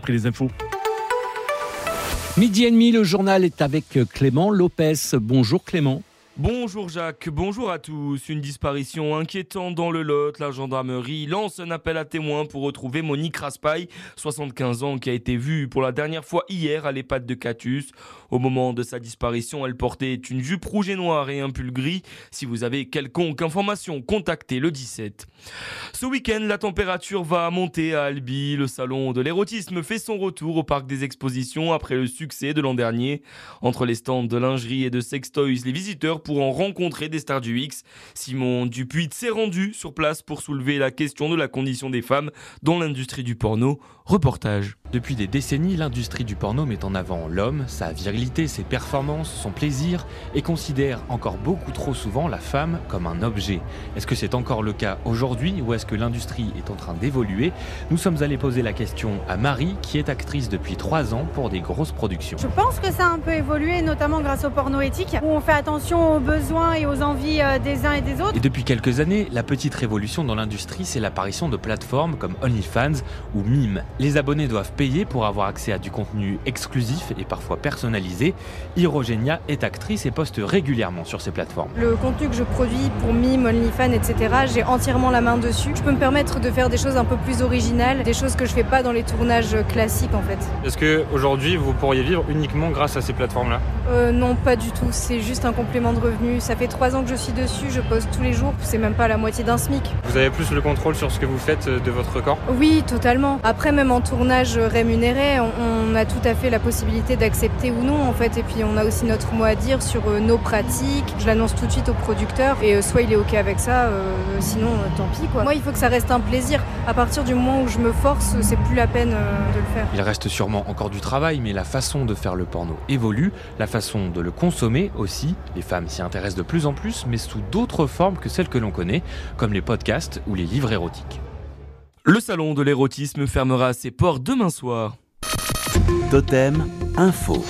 après les infos. 12h30, le journal est avec Clément Lopez. Bonjour Clément. Bonjour Jacques, bonjour à tous. Une disparition inquiétante dans le Lot. La gendarmerie lance un appel à témoins pour retrouver Monique Raspail, 75 ans, qui a été vue pour la dernière fois hier à l'EHPAD de Catus. Au moment de sa disparition, elle portait une jupe rouge et noire et un pull gris. Si vous avez quelconque information, contactez le 17. Ce week-end, la température va monter à Albi. Le salon de l'érotisme fait son retour au parc des expositions après le succès de l'an dernier. Entre les stands de lingerie et de sextoys, les visiteurs pourront rencontrer des stars du X. Simon Dupuis s'est rendu sur place pour soulever la question de la condition des femmes dans l'industrie du porno. Reportage. Depuis des décennies, l'industrie du porno met en avant l'homme, sa virilité, ses performances, son plaisir et considère encore beaucoup trop souvent la femme comme un objet. Est-ce que c'est encore le cas aujourd'hui ou est-ce que l'industrie est en train d'évoluer ? Nous sommes allés poser la question à Marie, qui est actrice depuis 3 ans pour des grosses productions. Je pense que ça a un peu évolué, notamment grâce au porno éthique, où on fait attention aux besoins et aux envies des uns et des autres. Et depuis quelques années, la petite révolution dans l'industrie, c'est l'apparition de plateformes comme OnlyFans ou Mime. Les abonnés doivent payer pour avoir accès à du contenu exclusif et parfois personnalisé. Hirogenia est actrice et poste régulièrement sur ces plateformes. Le contenu que je produis pour Mime, OnlyFans, etc., j'ai entièrement la main dessus. Je peux me permettre de faire des choses un peu plus originales, des choses que je fais pas dans les tournages classiques en fait. Est-ce qu'aujourd'hui vous pourriez vivre uniquement grâce à ces plateformes-là ? Non, pas du tout. C'est juste un complément de revenu. Ça fait 3 ans que je suis dessus, je poste tous les jours. C'est même pas la moitié d'un SMIC. Vous avez plus le contrôle sur ce que vous faites de votre corps ? Oui, totalement. Après, même en tournage rémunéré, on a tout à fait la possibilité d'accepter ou non en fait. Et puis on a aussi notre mot à dire sur nos pratiques. Je l'annonce tout de suite au producteur et soit il est ok avec ça, sinon tant pis quoi. Moi, il faut que ça reste un plaisir. À partir du moment où je me force, c'est plus la peine de le faire. Il reste sûrement encore du travail, mais la façon de faire le porno évolue, la façon de le consommer aussi. Les femmes s'y intéressent de plus en plus, mais sous d'autres formes que celles que l'on connaît, comme les podcasts ou les livres érotiques. Le salon de l'érotisme fermera ses portes demain soir. Totem Info.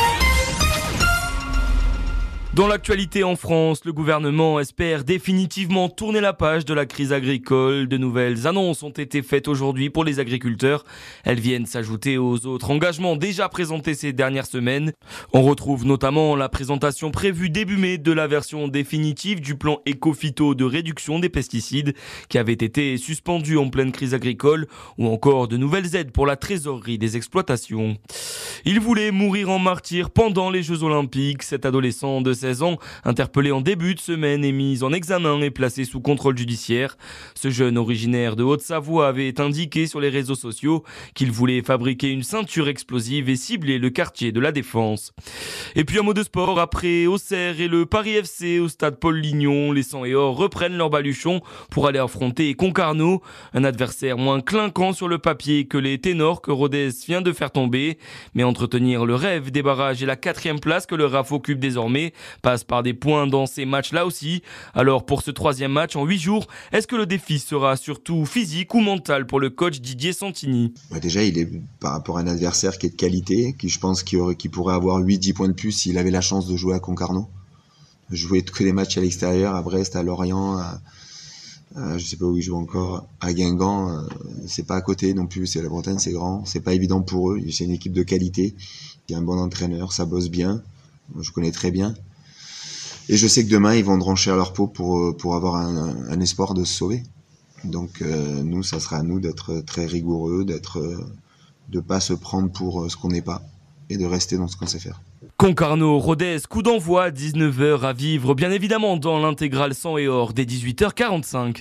Dans l'actualité en France, le gouvernement espère définitivement tourner la page de la crise agricole. De nouvelles annonces ont été faites aujourd'hui pour les agriculteurs. Elles viennent s'ajouter aux autres engagements déjà présentés ces dernières semaines. On retrouve notamment la présentation prévue début mai de la version définitive du plan éco-phyto de réduction des pesticides qui avait été suspendu en pleine crise agricole, ou encore de nouvelles aides pour la trésorerie des exploitations. Il voulait mourir en martyr pendant les Jeux Olympiques. Cet adolescent de 16 ans, interpellé en début de semaine, est mis en examen et placé sous contrôle judiciaire. Ce jeune originaire de Haute-Savoie avait indiqué sur les réseaux sociaux qu'il voulait fabriquer une ceinture explosive et cibler le quartier de la Défense. Et puis un mot de sport, après Auxerre et le Paris FC au stade Paul Lignon, les Sang et Or reprennent leur baluchon pour aller affronter Concarneau, un adversaire moins clinquant sur le papier que les ténors que Rodez vient de faire tomber, mais entretenir le rêve des barrages et la 4e place que le RAF occupe désormais passe par des points dans ces matchs-là aussi. Alors pour ce 3e match en 8 jours, est-ce que le défi sera surtout physique ou mental pour le coach Didier Santini ? Déjà, il est par rapport à un adversaire qui est de qualité, qui je pense qui pourrait avoir 8-10 points de plus s'il avait la chance de jouer à Concarneau. Jouer que des matchs à l'extérieur, à Brest, à Lorient, je sais pas où ils jouent encore, à Guingamp, c'est pas à côté non plus, c'est la Bretagne, c'est grand, c'est pas évident pour eux, c'est une équipe de qualité, il y a un bon entraîneur, ça bosse bien, moi, je connais très bien. Et je sais que demain, ils vont drancher leur peau pour avoir un espoir de se sauver. Donc nous, ça sera à nous d'être très rigoureux, de pas se prendre pour ce qu'on n'est pas et de rester dans ce qu'on sait faire. Concarneau, Rodez, coup d'envoi, 19h à vivre, bien évidemment dans l'intégrale Sang et Or dès 18h45.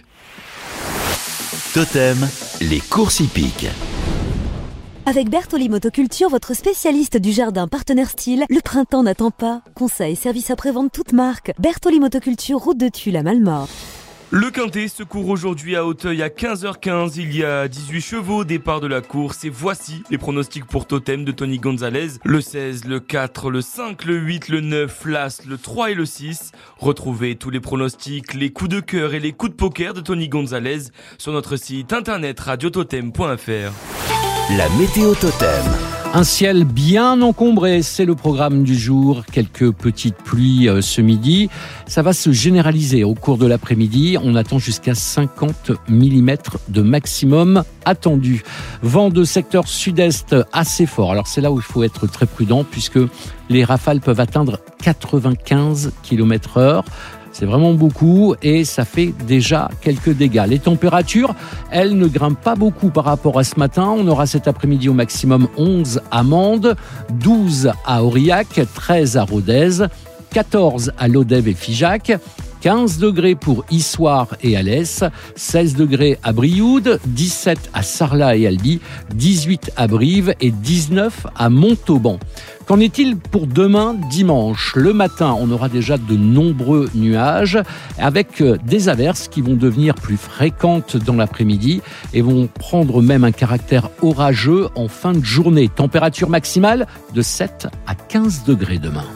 Totem, les courses hippiques. Avec Bertoli Motoculture, votre spécialiste du jardin partenaire style, le printemps n'attend pas. Conseils, services après-vente toute marque. Bertoli Motoculture, route de Tulle à Malmort. Le Quintet se court aujourd'hui à Auteuil à 15h15. Il y a 18 chevaux, départ de la course. Et voici les pronostics pour Totem de Tony Gonzalez. Le 16, le 4, le 5, le 8, le 9, l'As, le 3 et le 6. Retrouvez tous les pronostics, les coups de cœur et les coups de poker de Tony Gonzalez sur notre site internet radiototem.fr. La météo Totem. Un ciel bien encombré, c'est le programme du jour. Quelques petites pluies ce midi. Ça va se généraliser au cours de l'après-midi. On attend jusqu'à 50 mm de maximum attendu. Vent de secteur sud-est assez fort. Alors c'est là où il faut être très prudent puisque les rafales peuvent atteindre 95 km/h. C'est vraiment beaucoup et ça fait déjà quelques dégâts. Les températures, elles ne grimpent pas beaucoup par rapport à ce matin. On aura cet après-midi au maximum 11 à Mende, 12 à Aurillac, 13 à Rodez, 14 à Lodève et Figeac, 15 degrés pour Issoire et Alès, 16 degrés à Brioude, 17 à Sarlat et Albi, 18 à Brive et 19 à Montauban. Qu'en est-il pour demain, dimanche ? Le matin, on aura déjà de nombreux nuages avec des averses qui vont devenir plus fréquentes dans l'après-midi et vont prendre même un caractère orageux en fin de journée. Température maximale de 7 à 15 degrés demain.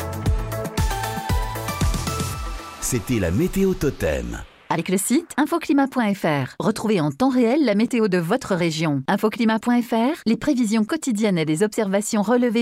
C'était la météo Totem. Avec le site infoclimat.fr, retrouvez en temps réel la météo de votre région. Infoclimat.fr, les prévisions quotidiennes et les observations relevées